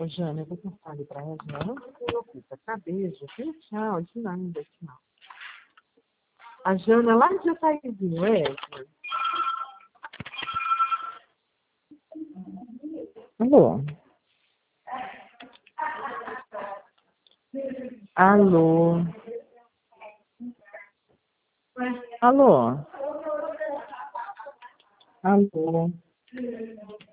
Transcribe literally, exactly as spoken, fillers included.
Ô, Jana, eu vou passar ali pra ela, não se preocupa, tá? Beijo, viu? Tchau, de nada, tchau. A Jana lá de Jataizinho, é? Alô? Alô? Alô? Alô?